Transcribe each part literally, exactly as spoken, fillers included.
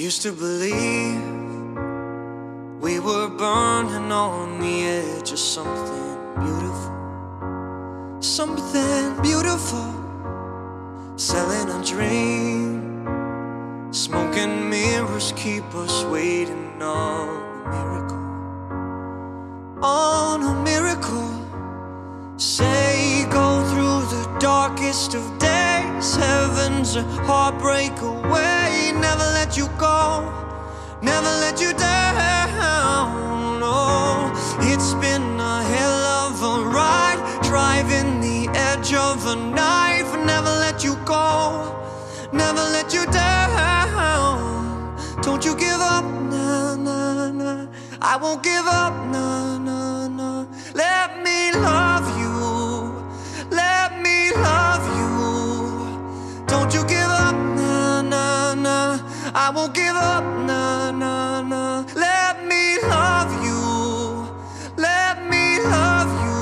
used to believe we were burning on the edge of something beautiful, something beautiful, selling a dream. Smoking mirrors keep us waiting on a miracle, on a miracle. Say go through the darkest of days, heaven's a heartbreak away. Never let you go, never let you down. Oh, it's been a hell of a ride, driving the edge of a knife. Never let you go, never let you down. Don't you give up, nah, nah, nah. I won't give up, nah, nah, nah. Let me love you, let me love you. Don't you give up, nah, nah, nah. I won't give up, nah, nah, nah. Let me love you, let me love you.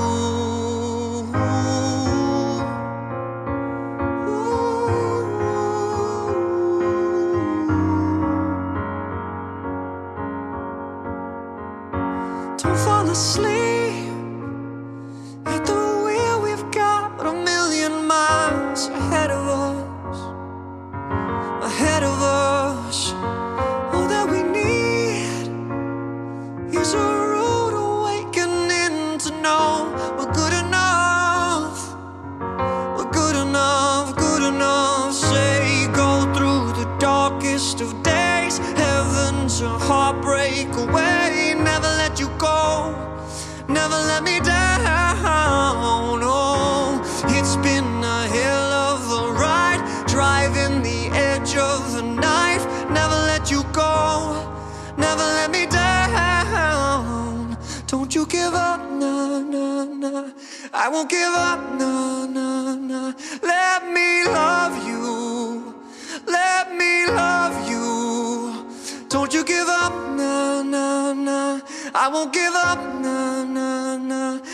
Don't fall asleep at the wheel. We've got a million miles ahead of us, ahead of us. All that we need is a rude awakening to know we're good enough, we're good enough, good enough. Say go through the darkest of days, heaven's a heartbreak away. Never let you go, never let me down. Oh, it's been a hell of a ride, driving the edge of the knife. Never let you go, never let me down. Don't you give up, nah, nah, nah. I won't give up, nah, nah, nah. Let me love you, let me love you. Don't you give up, nah, nah, nah. I won't give up, nah, nah, nah.